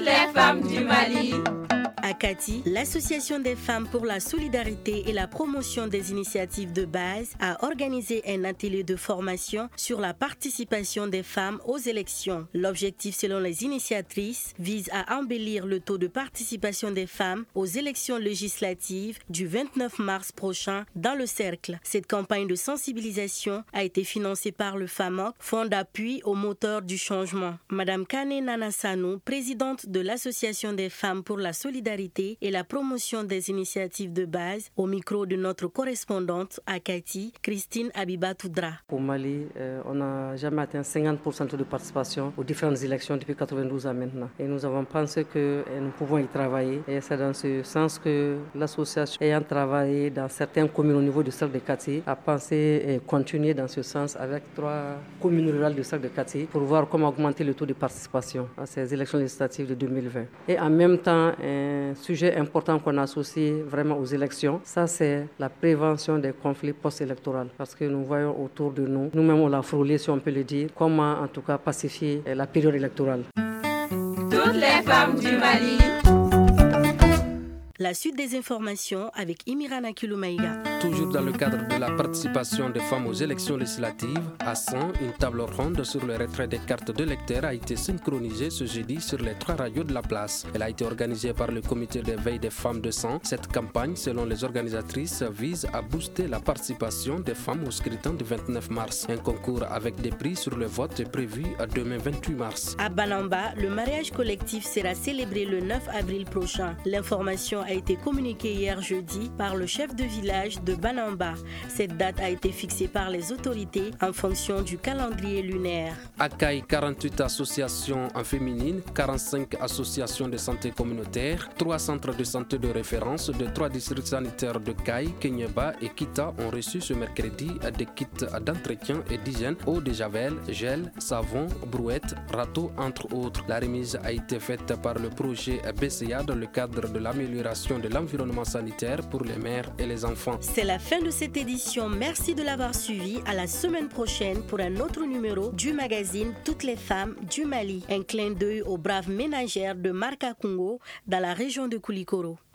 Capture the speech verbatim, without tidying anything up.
les femmes du Mali. À Kati, l'Association des femmes pour la solidarité et la promotion des initiatives de base a organisé un atelier de formation sur la participation des femmes aux élections. L'objectif, selon les initiatrices, vise à embellir le taux de participation des femmes aux élections législatives du vingt-neuf mars prochain dans le cercle. Cette campagne de sensibilisation a été financée par le FAMOC, Fonds d'appui aux moteurs du changement. Madame Kane Nanasanou, présidente de l'Association des femmes pour la solidarité et la promotion des initiatives de base, au micro de notre correspondante à Kati, Christine Abiba Toudra. Au Mali, euh, on n'a jamais atteint cinquante pour cent de participation aux différentes élections depuis quatre-vingt-douze ans maintenant. Et nous avons pensé que euh, nous pouvons y travailler. Et c'est dans ce sens que l'association, ayant travaillé dans certaines communes au niveau du cercle de Kati, a pensé euh, continuer dans ce sens avec trois communes rurales du cercle de Kati pour voir comment augmenter le taux de participation à ces élections législatives de deux mille vingt. Et en même temps, euh, un sujet important qu'on associe vraiment aux élections, ça c'est la prévention des conflits post-électoraux. Parce que nous voyons autour de nous, nous-mêmes on l'a frôlé si on peut le dire, comment en tout cas pacifier la période électorale. Toutes les femmes du Mali. La suite des informations avec Imirana Kiloumaïga. Toujours dans le cadre de la participation des femmes aux élections législatives, à San, une table ronde sur le retrait des cartes d'électeurs a été synchronisée ce jeudi sur les trois radios de la place. Elle a été organisée par le comité de veille des femmes de San. Cette campagne, selon les organisatrices, vise à booster la participation des femmes au scrutin du vingt-neuf mars. Un concours avec des prix sur le vote est prévu demain vingt-huit mars. À Banamba, le mariage collectif sera célébré le neuf avril prochain. L'information a été communiquée hier jeudi par le chef de village de Banamba. Cette date a été fixée par les autorités en fonction du calendrier lunaire. À Caille, quarante-huit associations féminines, quarante-cinq associations de santé communautaire, trois centres de santé de référence de trois districts sanitaires de Caille, Kenyeba et Kita ont reçu ce mercredi des kits d'entretien et d'hygiène, eau de javel, gel, savon, brouette, râteau, entre autres. La remise a été faite par le projet B C A dans le cadre de l'amélioration de l'environnement sanitaire pour les mères et les enfants. C'est la fin de cette édition. Merci de l'avoir suivi. À la semaine prochaine pour un autre numéro du magazine Toutes les femmes du Mali. Un clin d'œil aux braves ménagères de Marca Congo dans la région de Koulikoro.